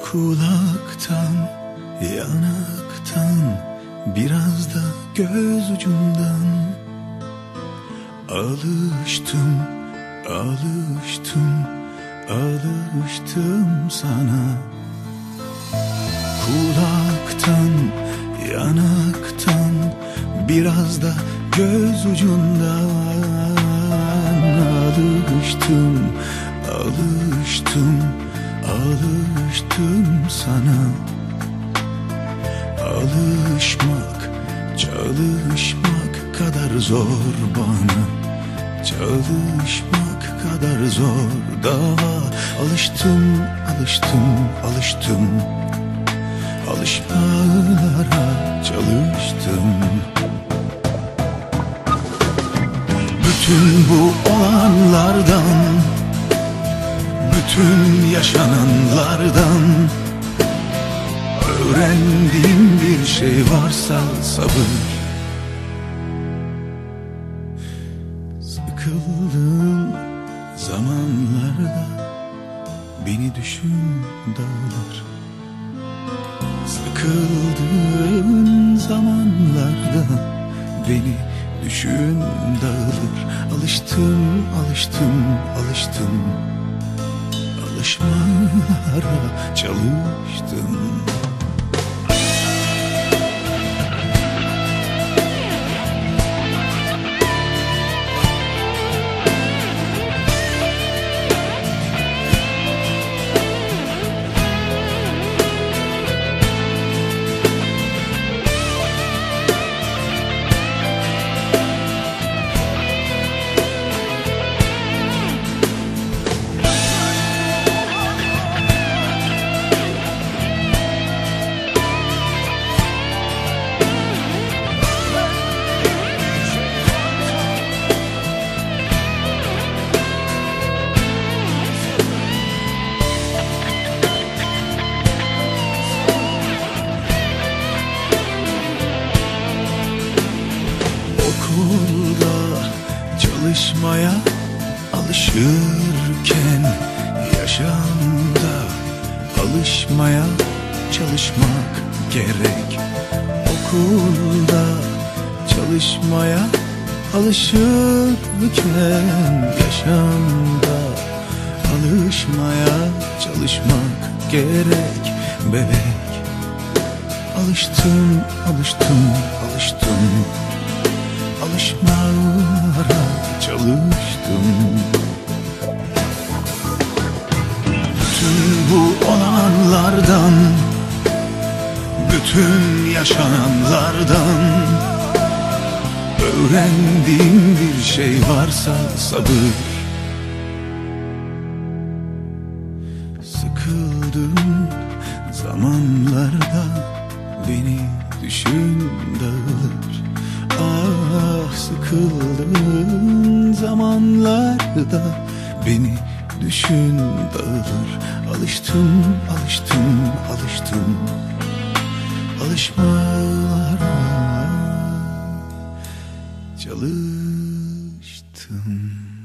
Kulaktan, yanaktan, biraz da göz ucundan alıştım, alıştım, alıştım sana. Kulaktan, yanaktan, biraz da göz ucundan alıştım, alıştım, alıştım sana. Alışmak, çalışmak kadar zor bana. Çalışmak kadar zor daha. Alıştım, alıştım, alıştım. Alışmalara çalıştım. Bütün bu olanlardan, bütün yaşananlardan öğrendiğim bir şey varsa sabır. Sıkıldığım zamanlarda beni düşün dağılır. Sıkıldığın zamanlarda beni düşün dağılır. Alıştım, alıştım, alıştım. Alışmalara çalıştım. Okulda çalışmaya alışırken yaşamda alışmaya çalışmak gerek. Okulda çalışmaya alışırken yaşamda alışmaya çalışmak gerek bebek. Alıştım, alıştım, alıştım. Alışmalara çalıştım. Bütün bu olanlardan, bütün yaşananlardan öğrendiğim bir şey varsa sabır. Sıkıldığım zamanlarda beni düşün dağılır. Ah, sıkıldığın zamanlarda beni düşün dağılır. Alıştım, alıştım, alıştım. Alışmalara çalıştım.